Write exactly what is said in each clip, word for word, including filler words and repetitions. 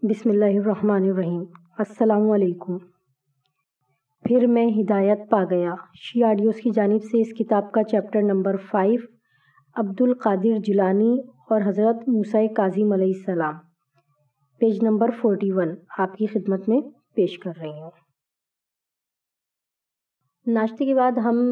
بسم اللہ الرحمن الرحیم۔ السلام علیکم۔ پھر میں ہدایت پا گیا شی آڈیوز کی جانب سے اس کتاب کا چیپٹر نمبر فائیو، عبد القادر جیلانی اور حضرت موسیٰ کاظم علیہ السلام، پیج نمبر فورٹی ون آپ کی خدمت میں پیش کر رہی ہوں۔ ناشتے کے بعد ہم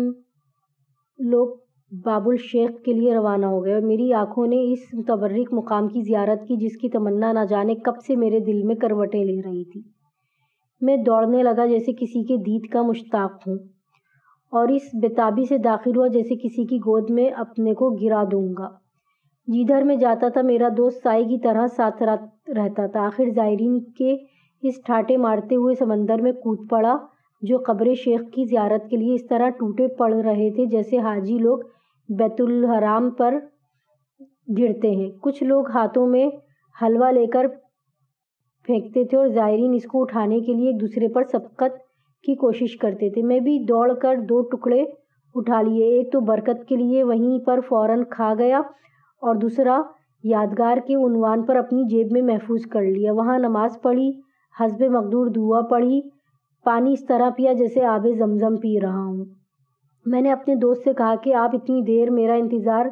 لوگ باب الشیخ کے لیے روانہ ہو گئے اور میری آنکھوں نے اس متبرک مقام کی زیارت کی جس کی تمنا نہ جانے کب سے میرے دل میں کروٹیں لے رہی تھی۔ میں دوڑنے لگا جیسے کسی کے دید کا مشتاق ہوں اور اس بےتابی سے داخل ہوا جیسے کسی کی گود میں اپنے کو گرا دوں گا۔ جدھر میں جاتا تھا میرا دوست سائے کی طرح ساتھ رہتا تھا۔ آخر زائرین کے اس ٹھاٹے مارتے ہوئے سمندر میں کود پڑا جو قبر شیخ کی زیارت کے لیے اس طرح ٹوٹے پڑ رہے تھے جیسے حاجی لوگ بیت الحرام پر گرتے ہیں۔ کچھ لوگ ہاتھوں میں حلوہ لے کر پھینکتے تھے اور زائرین اس کو اٹھانے کے لیے ایک دوسرے پر سبقت کی کوشش کرتے تھے۔ میں بھی دوڑ کر دو ٹکڑے اٹھا لیے، ایک تو برکت کے لیے وہیں پر فوراً کھا گیا اور دوسرا یادگار کے عنوان پر اپنی جیب میں محفوظ کر لیا۔ وہاں نماز پڑھی، حسب مقدور دعا پڑھی، پانی اس طرح پیا جیسے آب زمزم پی رہا ہوں۔ میں نے اپنے دوست سے کہا کہ آپ اتنی دیر میرا انتظار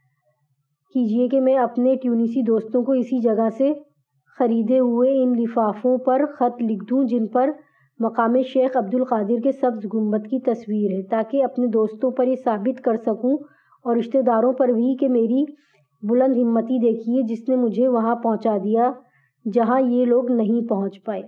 کیجیے کہ میں اپنے ٹیونسی دوستوں کو اسی جگہ سے خریدے ہوئے ان لفافوں پر خط لکھ دوں جن پر مقام شیخ عبد القادر کے سبز گنبد کی تصویر ہے، تاکہ اپنے دوستوں پر یہ ثابت کر سکوں اور رشتہ داروں پر بھی کہ میری بلند ہمتی دیکھیے جس نے مجھے وہاں پہنچا دیا جہاں یہ لوگ نہیں پہنچ پائے۔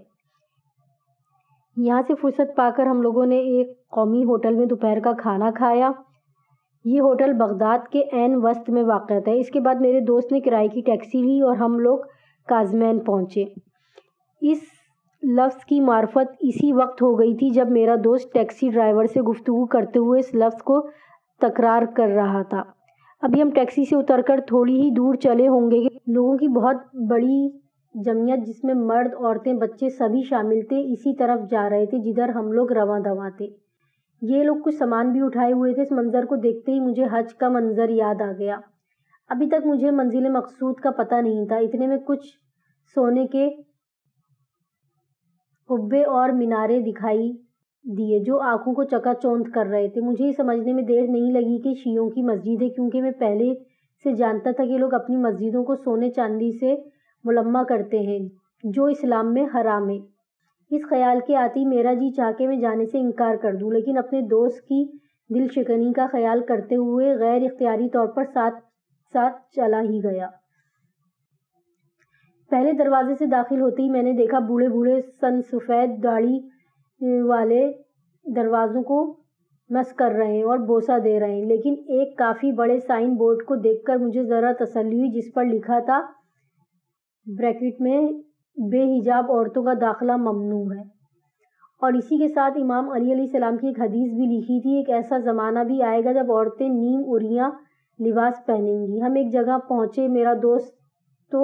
یہاں سے فرصت پا کر ہم لوگوں نے ایک قومی ہوٹل میں دوپہر کا کھانا کھایا۔ یہ ہوٹل بغداد کے عین وسط میں واقع تھا۔ اس کے بعد میرے دوست نے کرائے کی ٹیکسی لی اور ہم لوگ کاظمین پہنچے۔ اس لفظ کی معرفت اسی وقت ہو گئی تھی جب میرا دوست ٹیکسی ڈرائیور سے گفتگو کرتے ہوئے اس لفظ کو تکرار کر رہا تھا۔ ابھی ہم ٹیکسی سے اتر کر تھوڑی ہی دور چلے ہوں گے کہ لوگوں کی بہت بڑی جمعیت جس میں مرد، عورتیں، بچے سبھی شامل تھے اسی طرف جا رہے تھے جدھر ہم لوگ رواں دواں تھے۔ یہ لوگ کچھ سامان بھی اٹھائے ہوئے تھے۔ اس منظر کو دیکھتے ہی مجھے حج کا منظر یاد آ گیا۔ ابھی تک مجھے منزل مقصود کا پتہ نہیں تھا۔ اتنے میں کچھ سونے کے قبے اور میناریں دکھائی دیے جو آنکھوں کو چکا چوندھ کر رہے تھے۔ مجھے یہ سمجھنے میں دیر نہیں لگی کہ شیعوں کی مسجد ہے، کیونکہ میں پہلے سے جانتا تھا کہ لوگ اپنی مسجدوں کو سونے چاندی سے ملمع کرتے ہیں جو اسلام میں حرام ہے۔ اس خیال کے آتی میرا جی چاہ کہ میں جانے سے انکار کر دوں، لیکن اپنے دوست کی دل شکنی کا خیال کرتے ہوئے غیر اختیاری طور پر ساتھ ساتھ چلا ہی گیا۔ پہلے دروازے سے داخل ہوتے ہی میں نے دیکھا بوڑھے بوڑھے سن سفید داڑھی والے دروازوں کو مس کر رہے ہیں اور بوسہ دے رہے ہیں، لیکن ایک کافی بڑے سائن بورڈ کو دیکھ کر مجھے ذرا تسلی ہوئی جس پر لکھا تھا بریکٹ میں بے حجاب عورتوں کا داخلہ ممنوع ہے، اور اسی کے ساتھ امام علی علیہ السلام کی ایک حدیث بھی لکھی تھی، ایک ایسا زمانہ بھی آئے گا جب عورتیں نیم عریاں لباس پہنیں گی۔ ہم ایک جگہ پہنچے، میرا دوست تو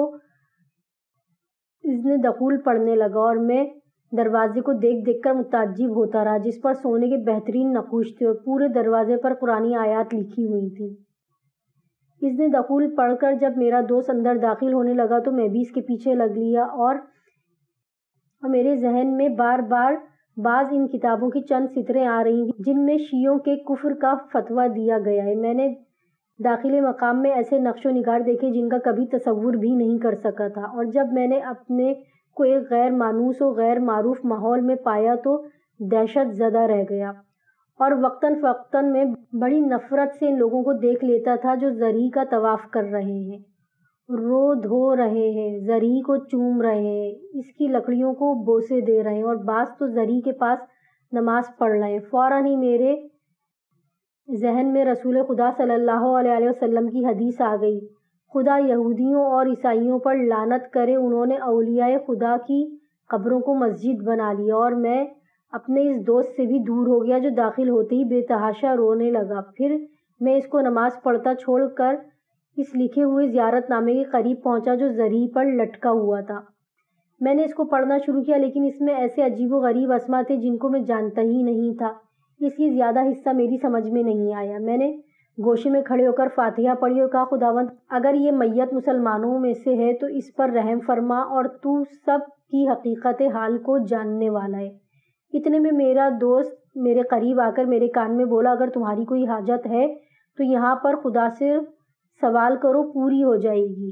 اذن دخول پڑھنے لگا اور میں دروازے کو دیکھ دیکھ کر متعجب ہوتا رہا جس پر سونے کے بہترین نقوش تھے اور پورے دروازے پر قرآنی آیات لکھی ہوئی تھیں۔ اذن دخول پڑھ کر جب میرا دوست اندر داخل ہونے لگا تو میں بھی اس کے پیچھے لگ لیا اور میرے ذہن میں بار بار بعض ان کتابوں کی چند سطریں آ رہی تھیں جن میں شیعوں کے کفر کا فتویٰ دیا گیا ہے۔ میں نے داخل مقام میں ایسے نقش و نگار دیکھے جن کا کبھی تصور بھی نہیں کر سکا تھا، اور جب میں نے اپنے کو ایک غیر مانوس و غیر معروف ماحول میں پایا تو دہشت زدہ رہ گیا، اور وقتاً فوقتاً میں بڑی نفرت سے ان لوگوں کو دیکھ لیتا تھا جو زرعی کا طواف کر رہے ہیں، رو دھو رہے ہیں، زرعی کو چوم رہے ہیں، اس کی لکڑیوں کو بوسے دے رہے ہیں، اور بعض تو زرعی کے پاس نماز پڑھ رہے ہیں۔ فوراً ہی میرے ذہن میں رسول خدا صلی اللہ علیہ وسلم کی حدیث آ گئی، خدا یہودیوں اور عیسائیوں پر لعنت کرے، انہوں نے اولیاء خدا کی قبروں کو مسجد بنا لیا۔ اور میں اپنے اس دوست سے بھی دور ہو گیا جو داخل ہوتے ہی بے تحاشا رونے لگا۔ پھر میں اس کو نماز پڑھتا چھوڑ کر اس لکھے ہوئے زیارت نامے کے قریب پہنچا جو زرعی پر لٹکا ہوا تھا۔ میں نے اس کو پڑھنا شروع کیا، لیکن اس میں ایسے عجیب و غریب اسما تھے جن کو میں جانتا ہی نہیں تھا، اس لیے زیادہ حصہ میری سمجھ میں نہیں آیا۔ میں نے گوشے میں کھڑے ہو کر فاتحہ پڑھی اور کہا خداوند اگر یہ میت مسلمانوں میں سے ہے تو اس پر رحم فرما اور تو سب کی حقیقت حال کو جاننے والا ہے۔ اتنے میں میرا دوست میرے قریب آ کر میرے کان میں بولا اگر تمہاری کوئی حاجت ہے تو یہاں پر خدا سے سوال کرو، پوری ہو جائے گی،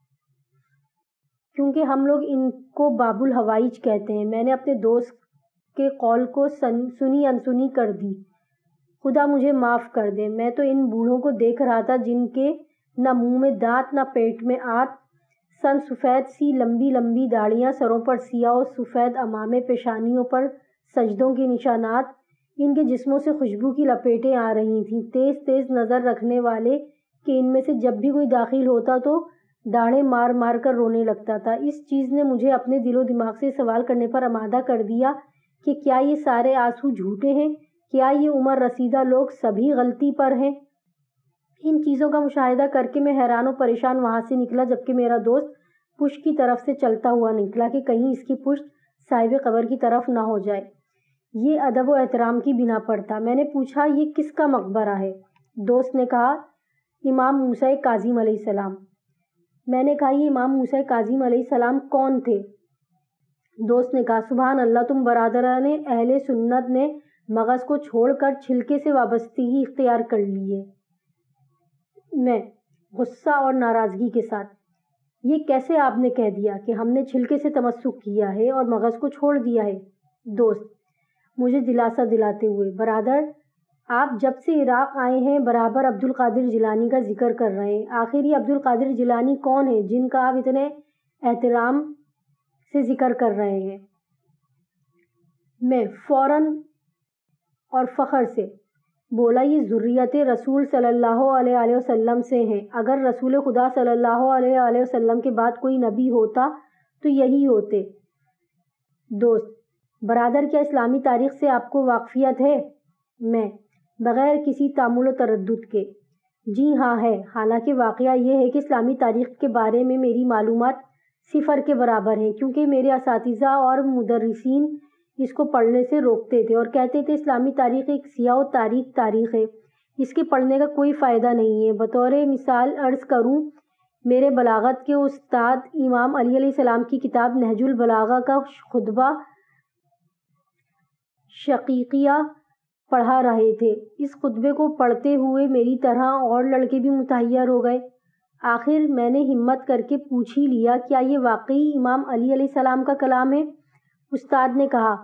کیونکہ ہم لوگ ان کو باب الحوائج کہتے ہیں۔ میں نے اپنے دوست کے قول کو سنی انسنی کر دی۔ خدا مجھے معاف کر دے، میں تو ان بوڑھوں کو دیکھ رہا تھا جن کے نہ منہ میں دانت نہ پیٹ میں آت، سن سفید سی لمبی لمبی داڑھیاں، سروں پر سیاہ و سفید عمامے، پیشانیوں پر سجدوں کے نشانات، ان کے جسموں سے خوشبو کی لپیٹیں آ رہی تھیں، تیز تیز نظر رکھنے والے کہ ان میں سے جب بھی کوئی داخل ہوتا تو داڑھیں مار مار کر رونے لگتا تھا۔ اس چیز نے مجھے اپنے دل و دماغ سے سوال کرنے پر آمادہ کر دیا کہ کیا یہ سارے آنسو جھوٹے ہیں؟ کیا یہ عمر رسیدہ لوگ سبھی غلطی پر ہیں؟ ان چیزوں کا مشاہدہ کر کے میں حیران و پریشان وہاں سے نکلا، جبکہ میرا دوست پشت کی طرف سے چلتا ہوا نکلا کہ کہیں اس کی پشت صاحب قبر کی طرف نہ ہو جائے۔ یہ ادب و احترام کی بنا پر تھا۔ میں نے پوچھا یہ کس کا مقبرہ ہے؟ دوست نے کہا امام موسیٰ کاظم علیہ السلام۔ میں نے کہا یہ امام موسیٰ کاظم علیہ السلام کون تھے؟ دوست نے کہا سبحان اللہ، تم برادران اہل سنت نے مغز کو چھوڑ کر چھلکے سے وابستگی اختیار کر لی ہے۔ میں غصہ اور ناراضگی کے ساتھ یہ کیسے آپ نے کہہ دیا کہ ہم نے چھلکے سے تمسک کیا ہے اور مغز کو چھوڑ دیا ہے؟ دوست مجھے دلاسا دلاتے ہوئے برادر آپ جب سے عراق آئے ہیں برابر عبد القادر جیلانی کا ذکر کر رہے ہیں، آخر یہ عبد القادر جیلانی کون ہے جن کا آپ اتنے احترام سے ذکر کر رہے ہیں؟ میں فوراً اور فخر سے بولا یہ ذریت رسول صلی اللہ علیہ وسلم سے ہیں، اگر رسول خدا صلی اللہ علیہ وسلم کے بعد کوئی نبی ہوتا تو یہی ہوتے۔ دوست برادر کیا اسلامی تاریخ سے آپ کو واقفیت ہے؟ میں بغیر کسی تعمل و تردد کے جی ہاں ہے، حالانکہ واقعہ یہ ہے کہ اسلامی تاریخ کے بارے میں میری معلومات صفر کے برابر ہیں، کیونکہ میرے اساتذہ اور مدرسین اس کو پڑھنے سے روکتے تھے اور کہتے تھے اسلامی تاریخ ایک سیاہ و تاریک تاریخ ہے، اس کے پڑھنے کا کوئی فائدہ نہیں ہے۔ بطور مثال عرض کروں، میرے بلاغت کے استاد امام علی علیہ السلام کی کتاب نہج البلاغہ کا خطبہ شقیقیہ پڑھا رہے تھے۔ اس خطبے کو پڑھتے ہوئے میری طرح اور لڑکے بھی متحیر ہو گئے۔ آخر میں نے ہمت کر کے پوچھ ہی لیا کیا یہ واقعی امام علی علیہ السلام کا کلام ہے؟ استاد نے کہا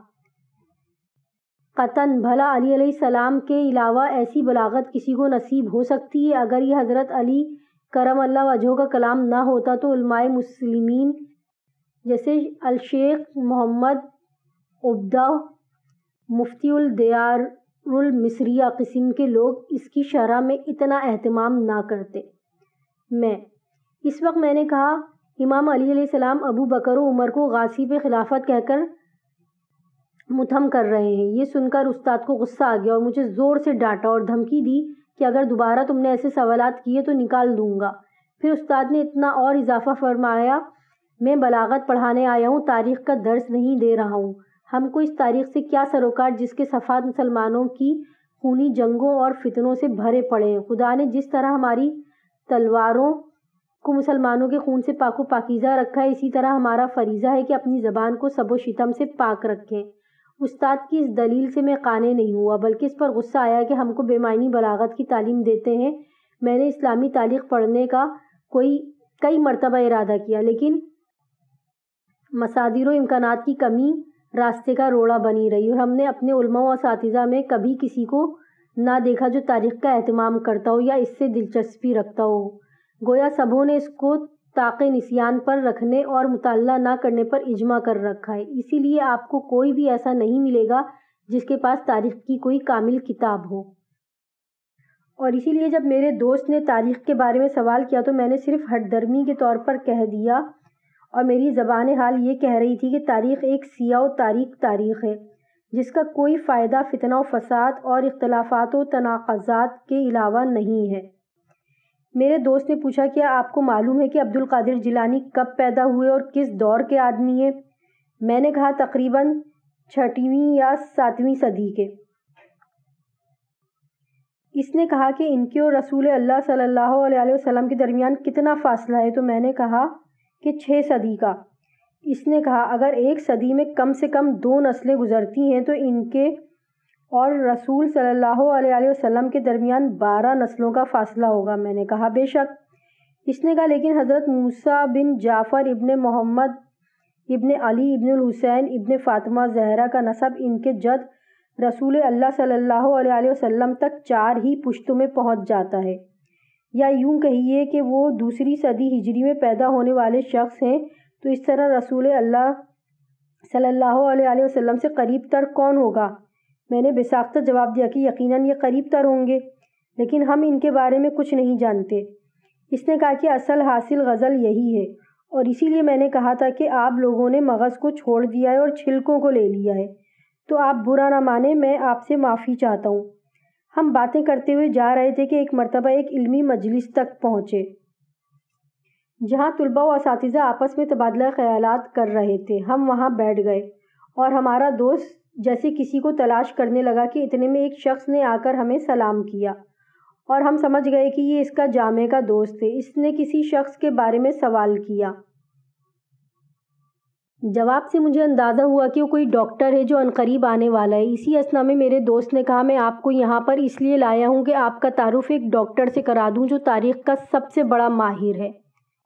قطعاً، بھلا علی علیہ السلام کے علاوہ ایسی بلاغت کسی کو نصیب ہو سکتی ہے؟ اگر یہ حضرت علی کرم اللہ وجہہ کا کلام نہ ہوتا تو علماء مسلمین جیسے الشیخ محمد عبدہ مفتی الدیار المصریہ قسم کے لوگ اس کی شرح میں اتنا اہتمام نہ کرتے۔ میں اس وقت میں نے کہا امام علی علیہ السلام ابو بکر و عمر کو غاصب خلافت کہہ کر متہم کر رہے ہیں۔ یہ سن کر استاد کو غصہ آ گیا اور مجھے زور سے ڈانٹا اور دھمکی دی کہ اگر دوبارہ تم نے ایسے سوالات کیے تو نکال دوں گا۔ پھر استاد نے اتنا اور اضافہ فرمایا میں بلاغت پڑھانے آیا ہوں، تاریخ کا درس نہیں دے رہا ہوں۔ ہم کو اس تاریخ سے کیا سروکار جس کے صفحات مسلمانوں کی خونی جنگوں اور فتنوں سے بھرے پڑے ہیں۔ خدا نے جس طرح ہماری تلواروں کو مسلمانوں کے خون سے پاک و پاکیزہ رکھا ہے، اسی طرح ہمارا فریضہ ہے کہ اپنی زبان کو سب و شتم سے پاک رکھیں۔ استاد کی اس دلیل سے میں قانع نہیں ہوا، بلکہ اس پر غصہ آیا کہ ہم کو بے معنی بلاغت کی تعلیم دیتے ہیں۔ میں نے اسلامی تاریخ پڑھنے کا کوئی کئی مرتبہ ارادہ کیا، لیکن مصادر و امکانات کی کمی راستے کا روڑا بنی رہی اور ہم نے اپنے علماء و اساتذہ میں کبھی کسی کو نہ دیکھا جو تاریخ کا اہتمام کرتا ہو یا اس سے دلچسپی رکھتا ہو۔ گویا سبھوں نے اس کو طاق نسیان پر رکھنے اور مطالعہ نہ کرنے پر اجماع کر رکھا ہے۔ اسی لیے آپ کو کوئی بھی ایسا نہیں ملے گا جس کے پاس تاریخ کی کوئی کامل کتاب ہو۔ اور اسی لیے جب میرے دوست نے تاریخ کے بارے میں سوال کیا تو میں نے صرف ہٹ درمی کے طور پر کہہ دیا، اور میری زبان حال یہ کہہ رہی تھی کہ تاریخ ایک سیاہ و تاریک تاریخ ہے جس کا کوئی فائدہ فتنہ و فساد اور اختلافات و تناقضات کے علاوہ نہیں ہے۔ میرے دوست نے پوچھا کیا آپ کو معلوم ہے کہ عبد القادر جیلانی کب پیدا ہوئے اور کس دور کے آدمی ہیں؟ میں نے کہا تقریباً چھٹویں یا ساتویں صدی کے۔ اس نے کہا کہ ان کے اور رسول اللہ صلی اللہ علیہ وسلم کے درمیان کتنا فاصلہ ہے؟ تو میں نے کہا کہ چھ صدی کا۔ اس نے کہا اگر ایک صدی میں کم سے کم دو نسلیں گزرتی ہیں تو ان کے اور رسول صلی اللہ علیہ وسلم کے درمیان بارہ نسلوں کا فاصلہ ہوگا۔ میں نے کہا بے شک۔ اس نے کہا لیکن حضرت موسیٰ بن جعفر ابن محمد ابن علی ابن الحسین ابن فاطمہ زہرا کا نسب ان کے جد رسول اللہ صلی اللہ علیہ وسلم تک چار ہی پشتوں میں پہنچ جاتا ہے، یا یوں کہیے کہ وہ دوسری صدی ہجری میں پیدا ہونے والے شخص ہیں، تو اس طرح رسول اللہ صلی اللہ علیہ وسلم سے قریب تر کون ہوگا؟ میں نے بے ساختہ جواب دیا کہ یقیناً یہ قریب تر ہوں گے، لیکن ہم ان کے بارے میں کچھ نہیں جانتے۔ اس نے کہا کہ اصل حاصل غزل یہی ہے، اور اسی لیے میں نے کہا تھا کہ آپ لوگوں نے مغز کو چھوڑ دیا ہے اور چھلکوں کو لے لیا ہے، تو آپ برا نہ مانیں، میں آپ سے معافی چاہتا ہوں۔ ہم باتیں کرتے ہوئے جا رہے تھے کہ ایک مرتبہ ایک علمی مجلس تک پہنچے جہاں طلباء و اساتذہ آپس میں تبادلہ خیالات کر رہے تھے۔ ہم وہاں بیٹھ گئے اور ہمارا دوست جیسے کسی کو تلاش کرنے لگا کہ اتنے میں ایک شخص نے آ کر ہمیں سلام کیا اور ہم سمجھ گئے کہ یہ اس کا جامعہ کا دوست ہے۔ اس نے کسی شخص کے بارے میں سوال کیا۔ جواب سے مجھے اندازہ ہوا کہ وہ کوئی ڈاکٹر ہے جو عنقریب آنے والا ہے۔ اسی اثنا میں میرے دوست نے کہا میں آپ کو یہاں پر اس لیے لایا ہوں کہ آپ کا تعارف ایک ڈاکٹر سے کرا دوں جو تاریخ کا سب سے بڑا ماہر ہے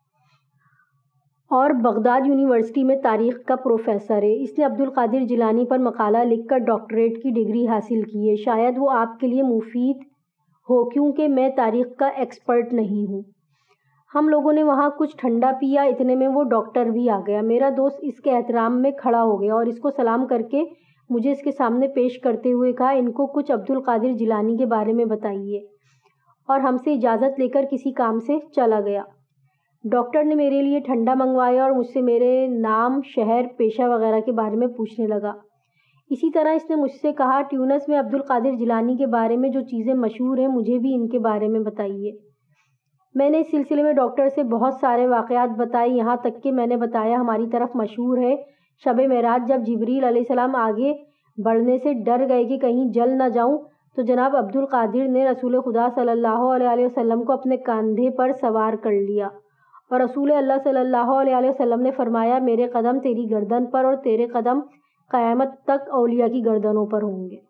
اور بغداد یونیورسٹی میں تاریخ کا پروفیسر ہے۔ اس نے عبد القادر جیلانی پر مقالہ لکھ کر ڈاکٹریٹ کی ڈگری حاصل کی ہے۔ شاید وہ آپ کے لیے مفید ہو کیونکہ میں تاریخ کا ایکسپرٹ نہیں ہوں۔ ہم لوگوں نے وہاں کچھ ٹھنڈا پیا، اتنے میں وہ ڈاکٹر بھی آ گیا۔ میرا دوست اس کے احترام میں کھڑا ہو گیا اور اس کو سلام کر کے مجھے اس کے سامنے پیش کرتے ہوئے کہا ان کو کچھ عبد القادر جیلانی کے بارے میں بتائیے، اور ہم سے اجازت لے کر کسی کام سے چلا گیا۔ ڈاکٹر نے میرے لیے ٹھنڈا منگوایا اور مجھ سے میرے نام، شہر، پیشہ وغیرہ کے بارے میں پوچھنے لگا۔ اسی طرح اس نے مجھ سے کہا ٹیونس میں عبد القادر جیلانی کے بارے میں جو چیزیں مشہور ہیں مجھے بھی ان کے بارے میں بتائیے۔ میں نے اس سلسلے میں ڈاکٹر سے بہت سارے واقعات بتائے، یہاں تک کہ میں نے بتایا ہماری طرف مشہور ہے شب معراج جب جبریل علیہ السلام آگے بڑھنے سے ڈر گئے کہ کہیں جل نہ جاؤں تو جناب عبد القادر نے رسول خدا صلی اللہ علیہ وسلم کو اپنے کاندھے پر سوار کر لیا اور رسول اللہ صلی اللہ علیہ وسلم نے فرمایا میرے قدم تیری گردن پر اور تیرے قدم قیامت تک اولیاء کی گردنوں پر ہوں گے۔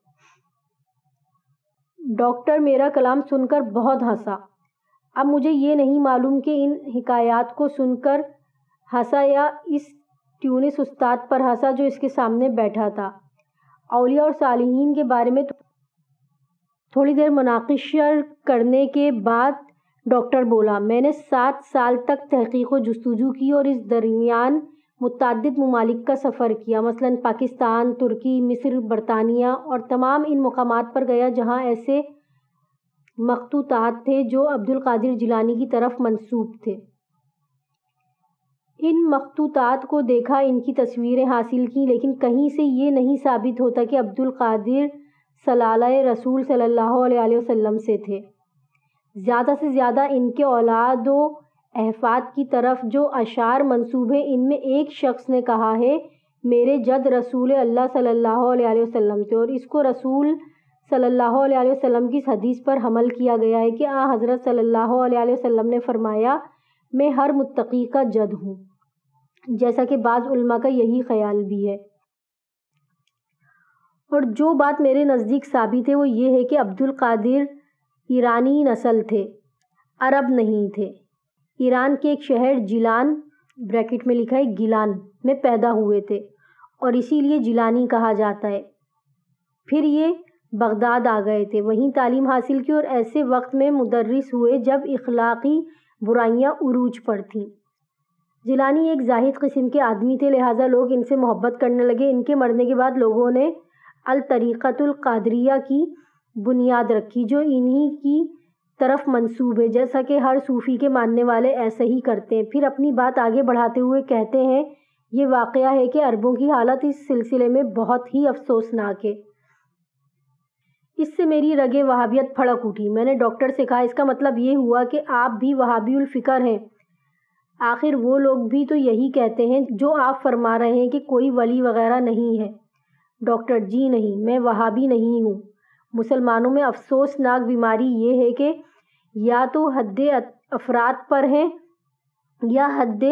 ڈاکٹر میرا کلام سن کر بہت ہنسا۔ اب مجھے یہ نہیں معلوم کہ ان حکایات کو سن کر ہنسا یا اس ٹیونس استاد پر ہنسا جو اس کے سامنے بیٹھا تھا۔ اولیاء اور صالحین کے بارے میں تھوڑی دیر مناقشہ کرنے کے بعد ڈاکٹر بولا میں نے سات سال تک تحقیق و جستجو کی اور اس درمیان متعدد ممالک کا سفر کیا، مثلاً پاکستان، ترکی، مصر، برطانیہ اور تمام ان مقامات پر گیا جہاں ایسے مخطوطات تھے جو عبد القادر جیلانی کی طرف منسوب تھے۔ ان مخطوطات کو دیکھا، ان کی تصویریں حاصل کی، لیکن کہیں سے یہ نہیں ثابت ہوتا کہ عبد القادر سلالہ رسول صلی اللہ علیہ وسلم سے تھے۔ زیادہ سے زیادہ ان کے اولاد و احفاد کی طرف جو اشعار منسوب ہیں ان میں ایک شخص نے کہا ہے میرے جد رسول اللہ صلی اللہ علیہ وسلم تھے، اور اس کو رسول صلی اللہ علیہ وسلم کی حدیث پر حمل کیا گیا ہے کہ آن حضرت صلی اللہ علیہ وسلم نے فرمایا میں ہر متقی کا جد ہوں، جیسا کہ بعض علماء کا یہی خیال بھی ہے۔ اور جو بات میرے نزدیک ثابت ہے وہ یہ ہے کہ عبد القادر ایرانی نسل تھے، عرب نہیں تھے۔ ایران کے ایک شہر جیلان بریکٹ میں لکھا ہے گیلان میں پیدا ہوئے تھے اور اسی لیے جیلانی کہا جاتا ہے۔ پھر یہ بغداد آ گئے تھے، وہیں تعلیم حاصل کی اور ایسے وقت میں مدرس ہوئے جب اخلاقی برائیاں عروج پر تھیں۔ جیلانی ایک زاہد قسم کے آدمی تھے، لہٰذا لوگ ان سے محبت کرنے لگے۔ ان کے مرنے کے بعد لوگوں نے الطریقۃ القادریہ کی بنیاد رکھی جو انہی کی طرف منسوب ہے، جیسا کہ ہر صوفی کے ماننے والے ایسا ہی کرتے ہیں۔ پھر اپنی بات آگے بڑھاتے ہوئے کہتے ہیں یہ واقعہ ہے کہ عربوں کی حالت اس سلسلے میں بہت ہی افسوسناک ہے۔ اس سے میری رگِ وہابیت پھڑک اٹھی۔ میں نے ڈاکٹر سے کہا اس کا مطلب یہ ہوا کہ آپ بھی وہابی الفکر ہیں؟ آخر وہ لوگ بھی تو یہی کہتے ہیں جو آپ فرما رہے ہیں کہ کوئی ولی وغیرہ نہیں ہے۔ ڈاکٹر جی نہیں، میں وہابی نہیں ہوں، مسلمانوں میں افسوسناک بیماری یہ ہے کہ یا تو حد افراد پر ہیں یا حد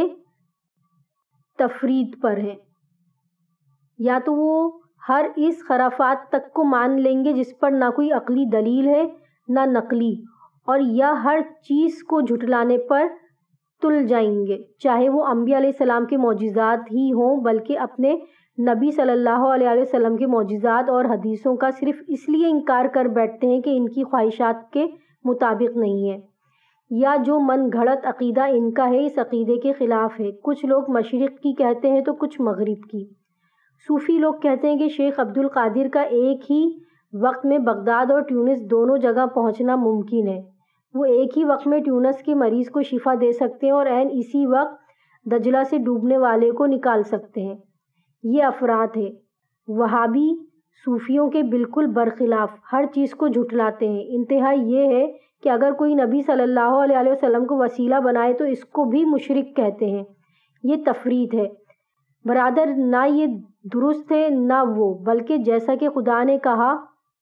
تفرید پر ہیں، یا تو وہ ہر اس خرافات تک کو مان لیں گے جس پر نہ کوئی عقلی دلیل ہے نہ نقلی، اور یا ہر چیز کو جھٹلانے پر تل جائیں گے، چاہے وہ انبیاء علیہ السلام کے معجزات ہی ہوں، بلکہ اپنے نبی صلی اللہ علیہ وسلم کے معجزات اور حدیثوں کا صرف اس لیے انکار کر بیٹھتے ہیں کہ ان کی خواہشات کے مطابق نہیں ہے، یا جو من گھڑت عقیدہ ان کا ہے اس عقیدے کے خلاف ہے۔ کچھ لوگ مشرق کی کہتے ہیں تو کچھ مغرب کی۔ صوفی لوگ کہتے ہیں کہ شیخ عبد القادر کا ایک ہی وقت میں بغداد اور ٹیونس دونوں جگہ پہنچنا ممکن ہے، وہ ایک ہی وقت میں ٹیونس کے مریض کو شفا دے سکتے ہیں اور عین اسی وقت دجلہ سے ڈوبنے والے کو نکال سکتے ہیں۔ یہ افراد ہے۔ وہابی صوفیوں کے بالکل برخلاف ہر چیز کو جھٹلاتے ہیں۔ انتہا یہ ہے کہ اگر کوئی نبی صلی اللہ علیہ وسلم کو وسیلہ بنائے تو اس کو بھی مشرک کہتے ہیں۔ یہ تفرید ہے برادر، نہ یہ درست ہے نہ وہ، بلکہ جیسا کہ خدا نے کہا،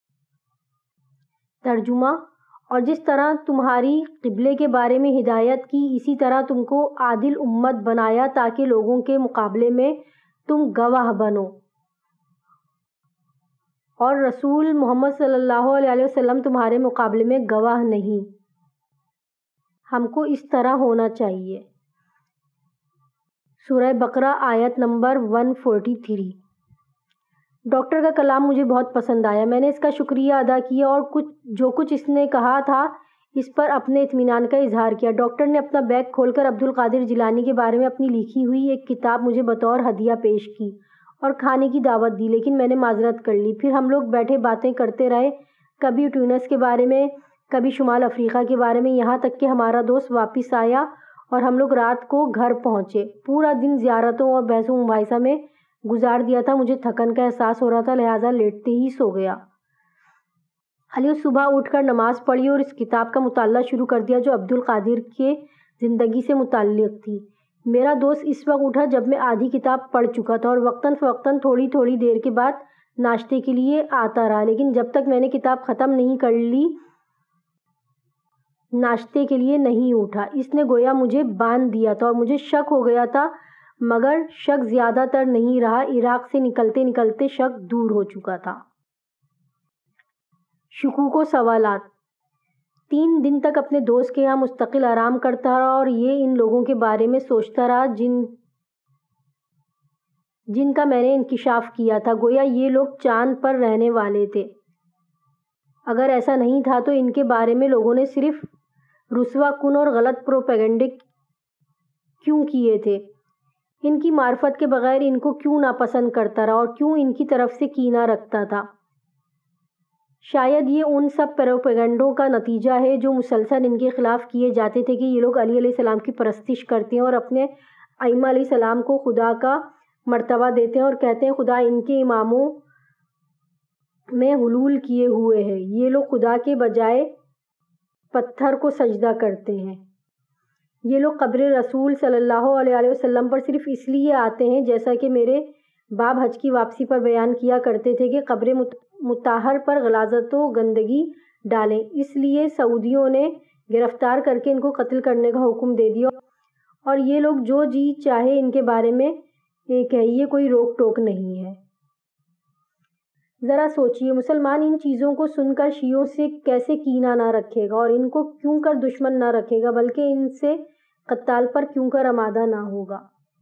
ترجمہ، اور جس طرح تمہاری قبلے کے بارے میں ہدایت کی اسی طرح تم کو عادل امت بنایا تاکہ لوگوں کے مقابلے میں تم گواہ بنو، اور رسول محمد صلی اللہ علیہ وسلم تمہارے مقابلے میں گواہ نہیں۔ ہم کو اس طرح ہونا چاہیے۔ سورہ بقرہ آیت نمبر ایک سو تینتالیس۔ ڈاکٹر کا کلام مجھے بہت پسند آیا، میں نے اس کا شکریہ ادا کیا اور کچھ جو کچھ اس نے کہا تھا اس پر اپنے اطمینان کا اظہار کیا۔ ڈاکٹر نے اپنا بیگ کھول کر عبد القادر جیلانی کے بارے میں اپنی لکھی ہوئی ایک کتاب مجھے بطور ہدیہ پیش کی اور کھانے کی دعوت دی، لیکن میں نے معذرت کر لی۔ پھر ہم لوگ بیٹھے باتیں کرتے رہے، کبھی ٹیونس کے بارے میں، کبھی شمال افریقہ کے بارے میں، یہاں تک کہ ہمارا دوست واپس آیا اور ہم لوگ رات کو گھر پہنچے۔ پورا دن زیارتوں اور بحث و مباحثہ میں گزار دیا تھا۔ مجھے تھکن کا احساس ہو رہا تھا، لہٰذا لیٹتے ہی سو گیا۔ علی صبح اٹھ کر نماز پڑھی اور اس کتاب کا مطالعہ شروع کر دیا جو عبد القادر کے زندگی سے متعلق تھی۔ میرا دوست اس وقت اٹھا جب میں آدھی کتاب پڑھ چکا تھا اور وقتاً فوقتاً تھوڑی تھوڑی دیر کے بعد ناشتے کے لیے آتا رہا، لیکن جب تک میں نے کتاب ختم نہیں کر لی ناشتے کے لیے نہیں اٹھا۔ اس نے گویا مجھے باندھ دیا تھا اور مجھے شک ہو گیا تھا، مگر شک زیادہ تر نہیں رہا۔ عراق سے نکلتے نکلتے شک دور ہو چکا تھا۔ شکوک و سوالات۔ تین دن تک اپنے دوست کے یہاں مستقل آرام کرتا رہا اور یہ ان لوگوں کے بارے میں سوچتا رہا جن جن کا میں نے انکشاف کیا تھا، گویا یہ لوگ چاند پر رہنے والے تھے۔ اگر ایسا نہیں تھا تو ان کے بارے میں لوگوں نے صرف رسوا کن اور غلط پروپیگنڈے کیوں کیے تھے؟ ان کی معرفت کے بغیر ان کو کیوں ناپسند کرتا رہا اور کیوں ان کی طرف سے کینہ رکھتا تھا؟ شاید یہ ان سب پروپیگنڈوں کا نتیجہ ہے جو مسلسل ان کے خلاف کیے جاتے تھے کہ یہ لوگ علی علیہ السلام کی پرستش کرتے ہیں اور اپنے ائمہ علیہ السلام کو خدا کا مرتبہ دیتے ہیں اور کہتے ہیں خدا ان کے اماموں میں حلول کیے ہوئے ہے۔ یہ لوگ خدا کے بجائے پتھر کو سجدہ کرتے ہیں۔ یہ لوگ قبر رسول صلی اللہ علیہ وسلم پر صرف اس لیے آتے ہیں، جیسا کہ میرے باب حج کی واپسی پر بیان کیا کرتے تھے کہ قبر مطہر پر غلاظت و گندگی ڈالیں، اس لیے سعودیوں نے گرفتار کر کے ان کو قتل کرنے کا حکم دے دیا اور یہ لوگ جو جی چاہے ان کے بارے میں کہیے، کوئی روک ٹوک نہیں ہے۔ ذرا سوچئے، مسلمان ان چیزوں کو سن کر شیعوں سے کیسے کینہ نہ رکھے گا اور ان کو کیوں کر دشمن نہ رکھے گا، بلکہ ان سے قتال پر کیوں کر آمادہ نہ ہوگا؟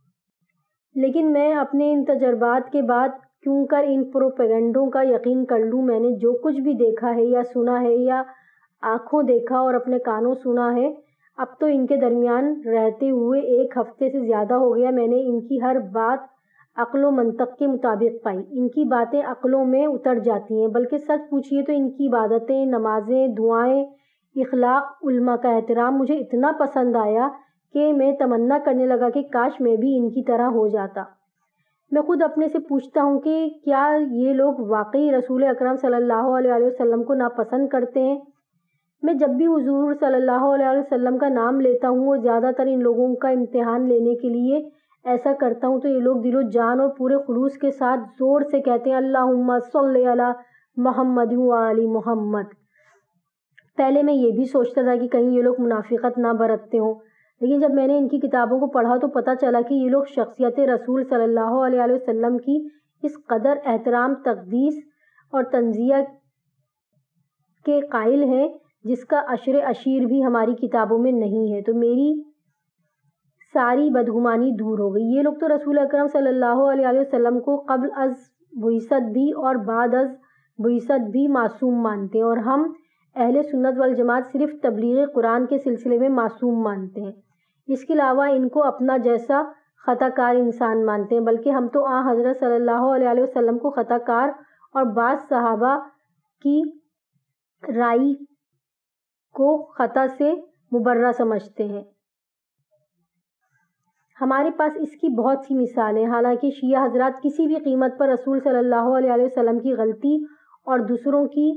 لیکن میں اپنے ان تجربات کے بعد کیوں کر ان پروپیگنڈوں کا یقین کر لوں؟ میں نے جو کچھ بھی دیکھا ہے یا سنا ہے یا آنکھوں دیکھا اور اپنے کانوں سنا ہے، اب تو ان کے درمیان رہتے ہوئے ایک ہفتے سے زیادہ ہو گیا، میں نے ان کی ہر بات عقل و منطق کے مطابق پائی۔ ان کی باتیں عقلوں میں اتر جاتی ہیں، بلکہ سچ پوچھئے تو ان کی عبادتیں، نمازیں، دعائیں، اخلاق، علماء کا احترام مجھے اتنا پسند آیا کہ میں تمنا کرنے لگا کہ کاش میں بھی ان کی طرح ہو جاتا۔ میں خود اپنے سے پوچھتا ہوں کہ کیا یہ لوگ واقعی رسول اکرم صلی اللہ علیہ وسلم کو ناپسند کرتے ہیں؟ میں جب بھی حضور صلی اللہ علیہ وسلم کا نام لیتا ہوں اور زیادہ تر ان لوگوں کا امتحان لینے کے لیے ایسا کرتا ہوں تو یہ لوگ دل و جان اور پورے خلوص کے ساتھ زور سے کہتے ہیں اللہم صلی علی محمد و آل محمد۔ پہلے میں یہ بھی سوچتا تھا کہ کہیں یہ لوگ منافقت نہ برتتے ہوں، لیکن جب میں نے ان کی کتابوں کو پڑھا تو پتہ چلا کہ یہ لوگ شخصیت رسول صلی اللہ علیہ وسلم کی اس قدر احترام، تقدیس اور تنزیہ کے قائل ہیں جس کا عشر اشیر بھی ہماری کتابوں میں نہیں ہے۔ تو میری ساری بدگمانی دور ہو گئی۔ یہ لوگ تو رسول اکرم صلی اللہ علیہ وسلم کو قبل از بعثت بھی اور بعد از بعثت بھی معصوم مانتے ہیں، اور ہم اہل سنت والجماعت صرف تبلیغ قرآن کے سلسلے میں معصوم مانتے ہیں۔ اس کے علاوہ ان کو اپنا جیسا خطا کار انسان مانتے ہیں، بلکہ ہم تو آن حضرت صلی اللہ علیہ وسلم کو خطا کار اور بعض صحابہ کی رائی کو خطا سے مبرہ سمجھتے ہیں۔ ہمارے پاس اس کی بہت سی مثالیں، حالانکہ شیعہ حضرات کسی بھی قیمت پر رسول صلی اللہ علیہ وسلم کی غلطی اور دوسروں کی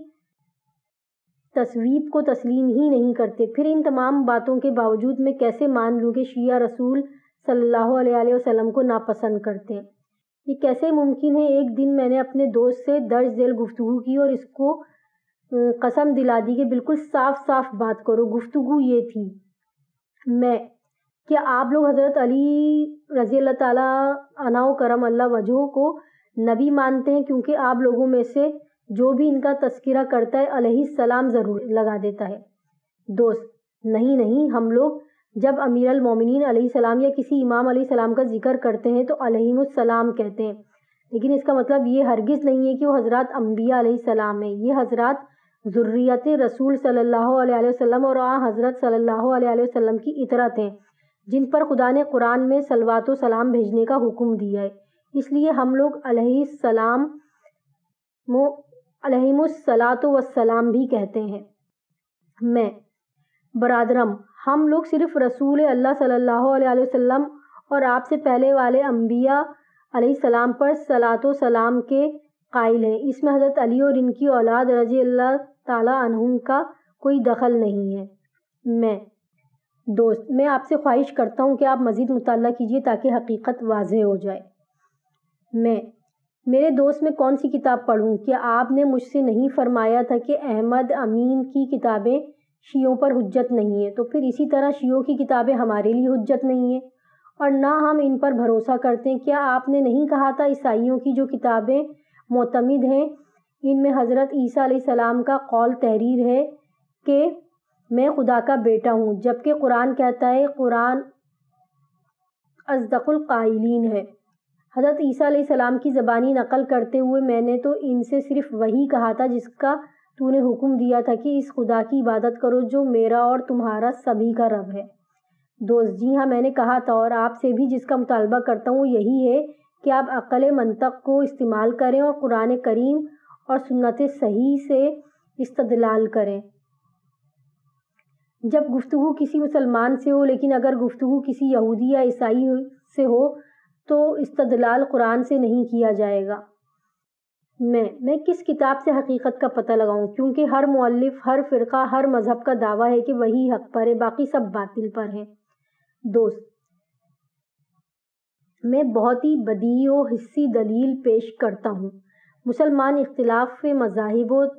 تصویب کو تسلیم ہی نہیں کرتے۔ پھر ان تمام باتوں کے باوجود میں کیسے مان لوں کہ شیعہ رسول صلی اللہ علیہ وسلم کو ناپسند کرتے ہیں؟ یہ کیسے ممکن ہے؟ ایک دن میں نے اپنے دوست سے درج ذیل گفتگو کی اور اس کو قسم دلا دی کہ بالکل صاف صاف بات کرو۔ گفتگو یہ تھی، میں کیا آپ لوگ حضرت علی رضی اللہ تعالیٰ عنہ و کرم اللہ وجہہ کو نبی مانتے ہیں؟ کیونکہ آپ لوگوں میں سے جو بھی ان کا تذکرہ کرتا ہے علیہ السلام ضرور لگا دیتا ہے۔ دوست: نہیں نہیں، ہم لوگ جب امیر المومنین علیہ السلام یا کسی امام علیہ السلام کا ذکر کرتے ہیں تو علیہم السلام کہتے ہیں، لیکن اس کا مطلب یہ ہرگز نہیں ہے کہ وہ حضرات انبیاء علیہ السلام ہیں۔ یہ حضرات ذریت رسول صلی اللہ علیہ وسلم اور آن حضرت صلی اللہ علیہ وسلم کی اطرت ہیں، جن پر خدا نے قرآن میں صلوات و سلام بھیجنے کا حکم دیا ہے۔ اس لیے ہم لوگ علیہ السلام علیہم الصلاۃ والسلام بھی کہتے ہیں۔ میں برادرم، ہم لوگ صرف رسول اللہ صلی اللہ علیہ وسلم اور آپ سے پہلے والے انبیاء علیہ السلام پر صلاۃ و سلام کے قائل ہیں۔ اس میں حضرت علی اور ان کی اولاد رضی اللہ تعالیٰ عنہم کا کوئی دخل نہیں ہے۔ میں دوست: میں آپ سے خواہش کرتا ہوں کہ آپ مزید مطالعہ کیجیے تاکہ حقیقت واضح ہو جائے۔ میں میرے دوست، میں کون سی کتاب پڑھوں؟ کیا آپ نے مجھ سے نہیں فرمایا تھا کہ احمد امین کی کتابیں شیعوں پر حجت نہیں ہیں؟ تو پھر اسی طرح شیعوں کی کتابیں ہمارے لیے حجت نہیں ہیں اور نہ ہم ان پر بھروسہ کرتے ہیں۔ کیا آپ نے نہیں کہا تھا عیسائیوں کی جو کتابیں معتمد ہیں ان میں حضرت عیسیٰ علیہ السلام کا قول تحریر ہے کہ میں خدا کا بیٹا ہوں، جبکہ قرآن کہتا ہے قرآن اصدق القائلین ہے۔ حضرت عیسیٰ علیہ السلام کی زبانی نقل کرتے ہوئے میں نے تو ان سے صرف وہی کہا تھا جس کا تو نے حکم دیا تھا کہ اس خدا کی عبادت کرو جو میرا اور تمہارا سبھی کا رب ہے۔ دوست: جی ہاں، میں نے کہا تھا، اور آپ سے بھی جس کا مطالبہ کرتا ہوں یہی ہے کہ آپ عقل منطق کو استعمال کریں اور قرآن کریم اور سنت صحیح سے استدلال کریں۔ جب گفتگو کسی مسلمان سے ہو، لیکن اگر گفتگو کسی یہودی یا عیسائی سے ہو تو استدلال قرآن سے نہیں کیا جائے گا۔ میں میں کس کتاب سے حقیقت کا پتہ لگاؤں؟ کیونکہ ہر مؤلف، ہر فرقہ، ہر مذہب کا دعویٰ ہے کہ وہی حق پر ہے، باقی سب باطل پر ہے۔ دوست: میں بہت ہی بدیہی و حسی دلیل پیش کرتا ہوں۔ مسلمان اختلاف مذاہب و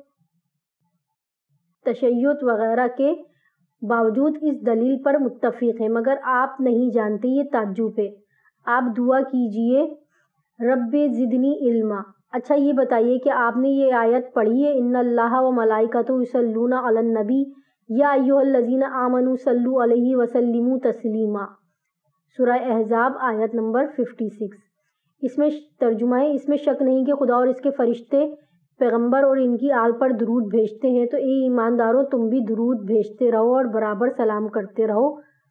تشیع وغیرہ کے باوجود اس دلیل پر متفق ہیں، مگر آپ نہیں جانتے، یہ تعجب ہے۔ آپ دعا کیجئے رب زدنی علما۔ اچھا یہ بتائیے کہ آپ نے یہ آیت پڑھی ہے ان اللہ و ملائکتہ یصلون علی النبی یا ایھا الذین آمنوا صلوا علیہ وسلموا تسلیما، سورہ احزاب آیت نمبر چھپن۔ اس میں ترجمہ ہے، اس میں شک نہیں کہ خدا اور اس کے فرشتے پیغمبر اور ان کی آل پر درود بھیجتے ہیں، تو اے ایمانداروں تم بھی درود بھیجتے رہو اور برابر سلام کرتے رہو۔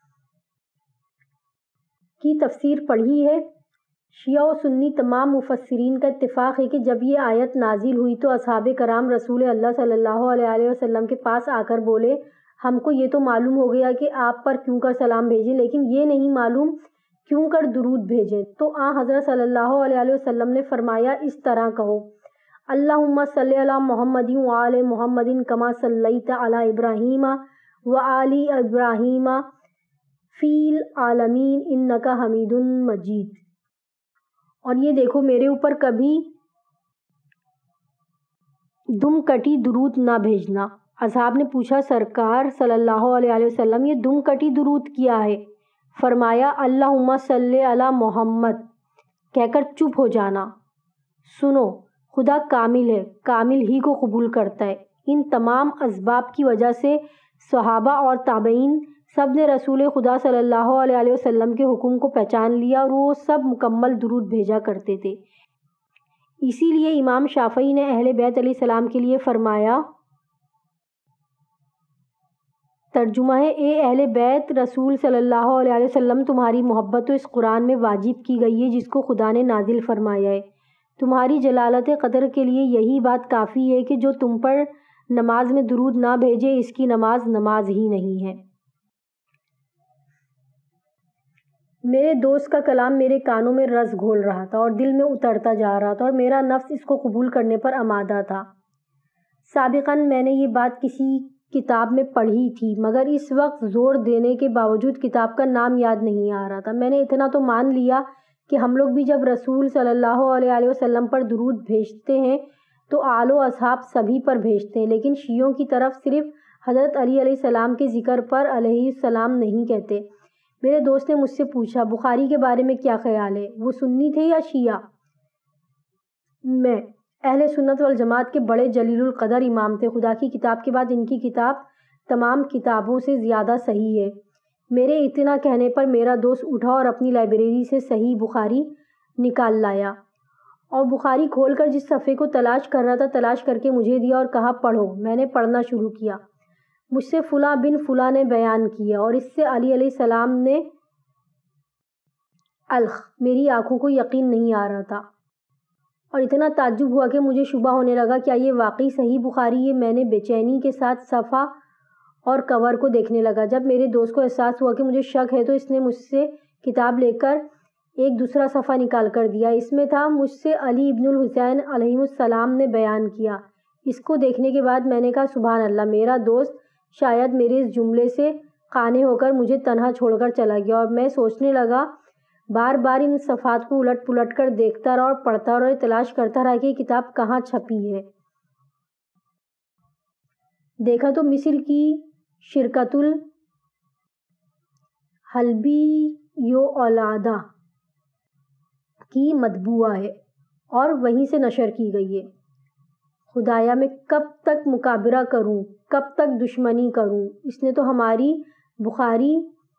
کی تفسیر پڑھی ہے۔ شیعہ و سنی تمام مفسرین کا اتفاق ہے کہ جب یہ آیت نازل ہوئی تو اصحاب کرام رسول اللہ صلی اللہ علیہ وسلم کے پاس آ کر بولے ہم کو یہ تو معلوم ہو گیا کہ آپ پر کیوں کر سلام بھیجیں، لیکن یہ نہیں معلوم کیوں کر درود بھیجیں۔ تو آن حضرت صلی اللہ علیہ وسلم نے فرمایا اس طرح کہو اللہم صلی علی محمد وآل محمد کما صلیت علی ابراہیم وآل ابراہیم فی العالمین انک حمید مجید۔ اور یہ دیکھو میرے اوپر کبھی دم کٹی درود نہ بھیجنا۔ اصحاب نے پوچھا سرکار صلی اللہ علیہ وسلم یہ دم کٹی درود کیا ہے؟ فرمایا اللہم صلی علی محمد کہہ کر چپ ہو جانا۔ سنو خدا کامل ہے، کامل ہی کو قبول کرتا ہے۔ ان تمام اسباب کی وجہ سے صحابہ اور تابعین سب نے رسول خدا صلی اللہ علیہ وسلم کے حکم کو پہچان لیا اور وہ سب مکمل درود بھیجا کرتے تھے۔ اسی لیے امام شافعی نے اہل بیت علیہ السلام کے لیے فرمایا، ترجمہ ہے اے اہل بیت رسول صلی اللہ علیہ وسلم تمہاری محبت تو اس قرآن میں واجب کی گئی ہے جس کو خدا نے نازل فرمایا ہے۔ تمہاری جلالت قدر کے لیے یہی بات کافی ہے کہ جو تم پر نماز میں درود نہ بھیجے اس کی نماز نماز ہی نہیں ہے۔ میرے دوست کا کلام میرے کانوں میں رس گھول رہا تھا اور دل میں اترتا جا رہا تھا اور میرا نفس اس کو قبول کرنے پر آمادہ تھا۔ سابقاً میں نے یہ بات کسی کتاب میں پڑھی تھی مگر اس وقت زور دینے کے باوجود کتاب کا نام یاد نہیں آ رہا تھا۔ میں نے اتنا تو مان لیا کہ ہم لوگ بھی جب رسول صلی اللہ علیہ وسلم پر درود بھیجتے ہیں تو آل و اصحاب سبھی پر بھیجتے ہیں، لیکن شیعوں کی طرف صرف حضرت علی علیہ السلام کے ذکر پر علیہ السلام نہیں کہتے۔ میرے دوست نے مجھ سے پوچھا بخاری کے بارے میں کیا خیال ہے، وہ سنی تھے یا شیعہ؟ میں اہل سنت والجماعت کے بڑے جلیل القدر امام تھے۔ خدا کی کتاب کے بعد ان کی کتاب تمام کتابوں سے زیادہ صحیح ہے۔ میرے اتنا کہنے پر میرا دوست اٹھا اور اپنی لائبریری سے صحیح بخاری نکال لایا اور بخاری کھول کر جس صفحے کو تلاش کر رہا تھا تلاش کر کے مجھے دیا اور کہا پڑھو۔ میں نے پڑھنا شروع کیا۔ مجھ سے فلاں بن فلاں نے بیان کیا اور اس سے علی علیہ السلام نے الخ میری آنکھوں کو یقین نہیں آ رہا تھا اور اتنا تعجب ہوا کہ مجھے شبہ ہونے لگا کیا یہ واقعی صحیح بخاری ہے۔ میں نے بے چینی کے ساتھ صفحہ اور کور کو دیکھنے لگا۔ جب میرے دوست کو احساس ہوا کہ مجھے شک ہے تو اس نے مجھ سے کتاب لے کر ایک دوسرا صفحہ نکال کر دیا۔ اس میں تھا مجھ سے علی ابن الحسین علیہ السلام نے بیان کیا۔ اس کو دیکھنے کے بعد میں نے کہا سبحان اللہ، میرا دوست شاید میرے اس جملے سے قانع ہو کر مجھے تنہا چھوڑ کر چلا گیا اور میں سوچنے لگا بار بار ان صفحات کو الٹ پلٹ کر دیکھتا رہا اور پڑھتا رہا اور تلاش کرتا رہا کہ یہ کتاب کہاں چھپی ہے۔ دیکھا تو مصر کی شرکت الحلبی اولادہ کی مطبوعہ ہے اور وہیں سے نشر کی گئی ہے۔ خدایا میں کب تک مکابرہ کروں، کب تک دشمنی کروں؟ اس نے تو ہماری بخاری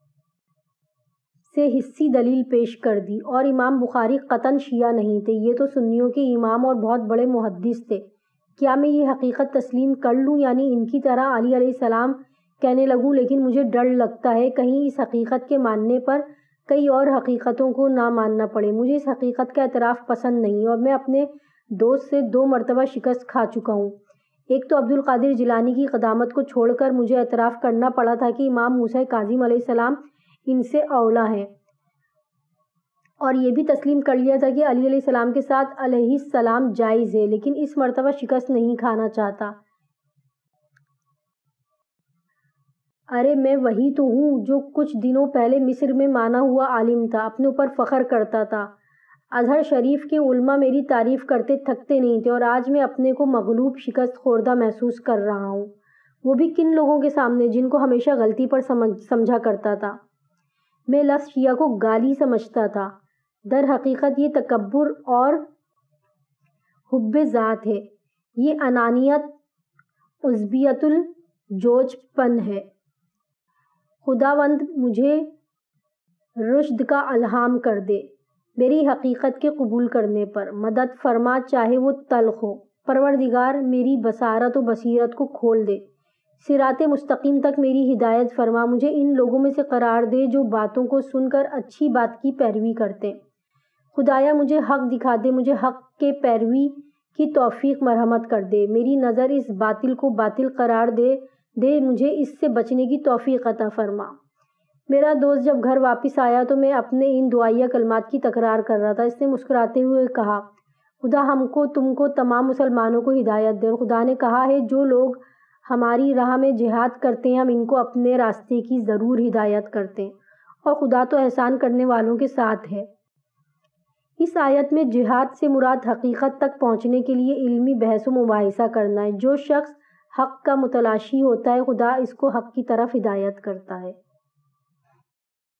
سے حصی دلیل پیش کر دی اور امام بخاری قطعاً شیعہ نہیں تھے، یہ تو سنیوں کے امام اور بہت بڑے محدث تھے۔ کیا میں یہ حقیقت تسلیم کر لوں، یعنی ان کی طرح علی علیہ السلام کہنے لگوں؟ لیکن مجھے ڈر لگتا ہے کہیں اس حقیقت کے ماننے پر کئی اور حقیقتوں کو نہ ماننا پڑے۔ مجھے اس حقیقت کا اعتراف پسند نہیں اور میں اپنے دوست سے دو مرتبہ شکست کھا چکا ہوں۔ ایک تو عبد القادر جیلانی کی قدامت کو چھوڑ کر مجھے اعتراف کرنا پڑا تھا کہ امام موسیٰ کاظم علیہ السلام ان سے اولا ہے، اور یہ بھی تسلیم کر لیا تھا کہ علی علیہ السلام کے ساتھ علیہ السلام جائز ہے، لیکن اس مرتبہ شکست نہیں کھانا چاہتا۔ ارے میں وہی تو ہوں جو کچھ دنوں پہلے مصر میں مانا ہوا عالم تھا، اپنے اوپر فخر کرتا تھا، ازہر شریف کے علماء میری تعریف کرتے تھکتے نہیں تھے، اور آج میں اپنے کو مغلوب شکست خوردہ محسوس کر رہا ہوں، وہ بھی کن لوگوں کے سامنے جن کو ہمیشہ غلطی پر سمجھا کرتا تھا۔ میں لفظ شیعہ کو گالی سمجھتا تھا، در حقیقت یہ تکبر اور حب ذات ہے، یہ انانیت، عصبیت الجوج پن ہے۔ خداوند مجھے رشد کا الہام کر دے میری حقیقت کے قبول کرنے پر، مدد فرما چاہے وہ تلخ ہو۔ پروردگار میری بصارت و بصیرت کو کھول دے، صراط مستقیم تک میری ہدایت فرما، مجھے ان لوگوں میں سے قرار دے جو باتوں کو سن کر اچھی بات کی پیروی کرتے۔ خدایا مجھے حق دکھا دے، مجھے حق کے پیروی کی توفیق مرحمت کر دے، میری نظر اس باطل کو باطل قرار دے دے مجھے اس سے بچنے کی توفیق عطا فرما۔ میرا دوست جب گھر واپس آیا تو میں اپنے ان دعائیہ کلمات کی تکرار کر رہا تھا۔ اس نے مسکراتے ہوئے کہا خدا ہم کو تم کو تمام مسلمانوں کو ہدایت دے، اور خدا نے کہا ہے جو لوگ ہماری راہ میں جہاد کرتے ہیں ہم ان کو اپنے راستے کی ضرور ہدایت کرتے ہیں، اور خدا تو احسان کرنے والوں کے ساتھ ہے۔ اس آیت میں جہاد سے مراد حقیقت تک پہنچنے کے لیے علمی بحث و مباحثہ کرنا ہے۔ جو شخص حق کا متلاشی ہوتا ہے خدا اس کو حق کی طرف ہدایت کرتا ہے۔